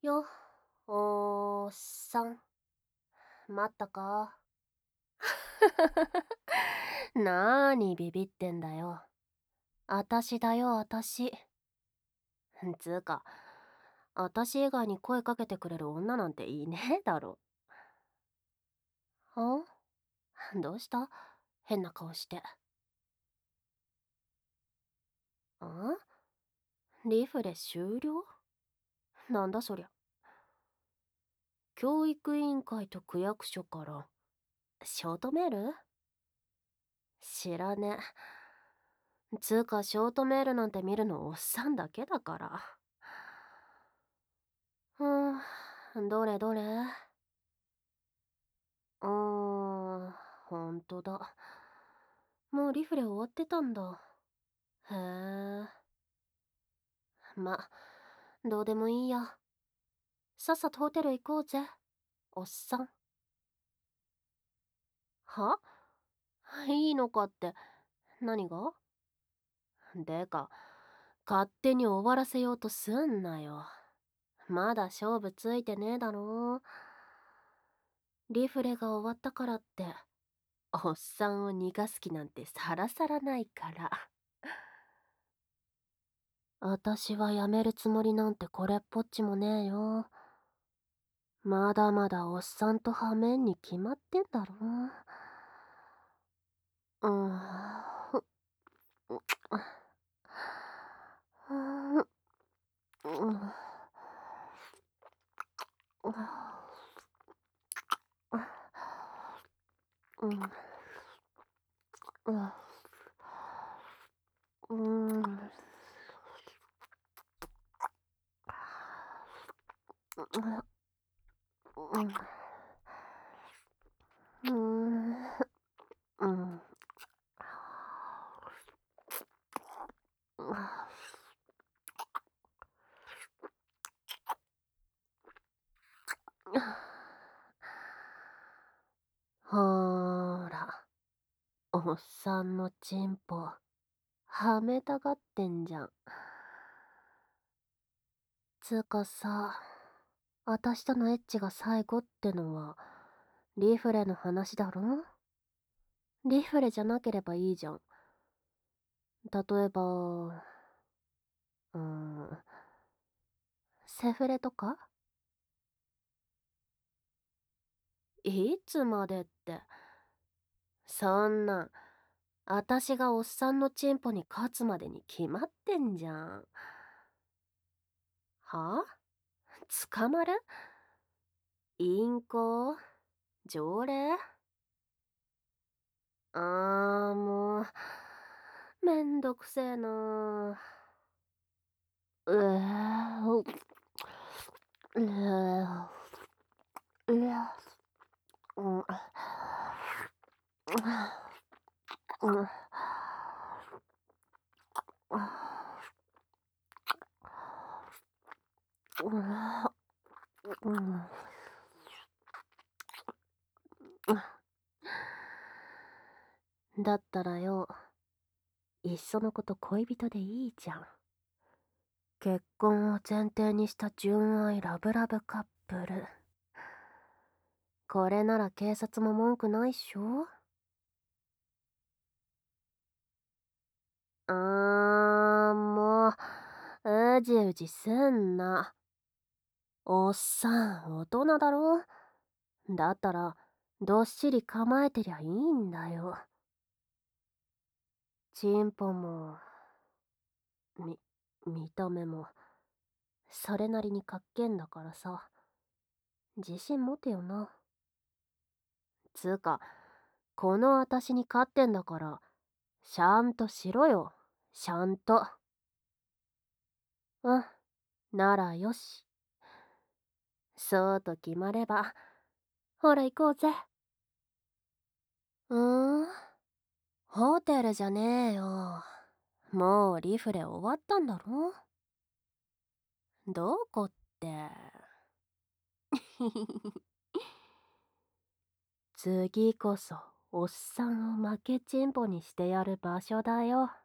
よ、おっさん。待ったか？なーにビビってんだよ。あたしだよ、あたし。つーか、あたし以外に声かけてくれる女なんていねえだろ。ん？どうした？変な顔して。ん？リフレ終了？なんだそりゃ。教育委員会と区役所から、ショートメール？知らねえ。つーか、ショートメールなんて見るのおっさんだけだから。どれどれ。ほんとだ。もうリフレ終わってたんだ。へえ。ま、どうでもいいや。さっさとホテル行こうぜ、おっさん。はいいのかって、何が？でか、勝手に終わらせようとすんなよ。まだ勝負ついてねえだろ。リフレが終わったからって、おっさんを逃がす気なんてさらさらないから。あたしはやめるつもりなんてこれっぽっちもねえよ。まだまだおっさんとはめんに決まってんだろ。うん。ほーら、おっさんのチンポ、はめたがってんじゃん。つーかさ、あたしとのエッチが最後ってのは、リフレの話だろ？リフレじゃなければいいじゃん。例えば、うーん、セフレとか？いつまでって。そんなん、あたしがおっさんのチンポに勝つまでに決まってんじゃん。は？捕まる？淫行？条例？もう、めんどくせえな。うううううん、うん、うん。だったらよ、いっそのこと恋人でいいじゃん。結婚を前提にした純愛ラブラブカップル。これなら警察も文句ないっしょ？もう、うじうじすんな。おっさん、大人だろ？だったら、どっしり構えてりゃいいんだよ。チンポも、み、見た目も、それなりにかっけんだからさ。自信持てよな。つーか、このあたしに勝ってんだから、しゃんとしろよ。しゃんと。うん、ならよし。そうと決まれば、ほら行こうぜ。ん？ホテルじゃねえよ。もうリフレ終わったんだろ？どこって。次こそ、おっさんを負けチンポにしてやる場所だよ。